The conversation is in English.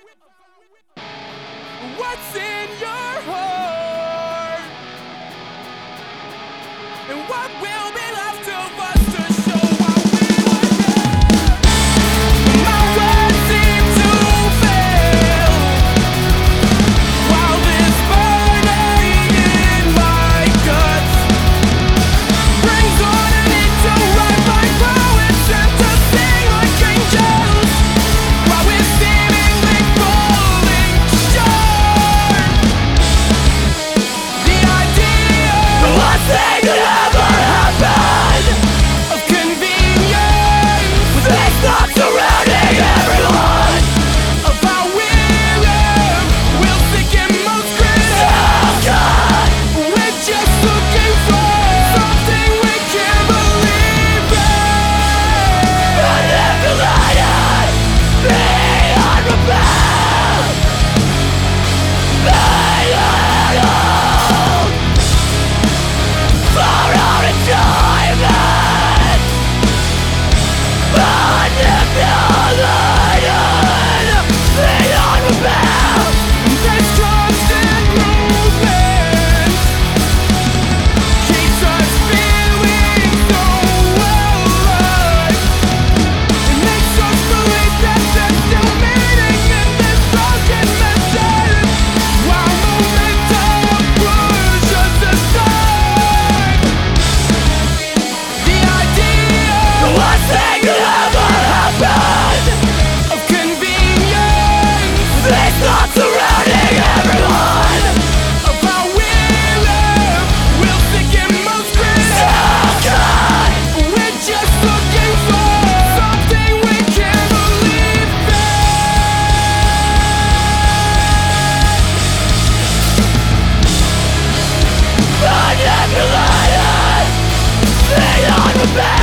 What's in your heart? And what will be left of us to show what we were here? My words seem to fail, while this burning in my guts brings on a need to write like poets and to sing like angels, while we're seemingly falling short. The idea, the last thing that ever happened, of convenience, with these thoughts surrounding everyone, of how we live, we'll think in most criticism. We're just looking for something we can believe in. Manipulated, beyond repair, for our enjoyment, manipulated, beyond repair. This constant movement keeps us feeling so alive. It makes us believe that there's still meaning in this broken message, while momentum pushes us aside. The idea, the last thing that ever happened, of convenience, these thoughts surrounding everyone, of how we live, we'll think in most criticism. We're just looking for something we can believe in. Manipulated, beyond repair.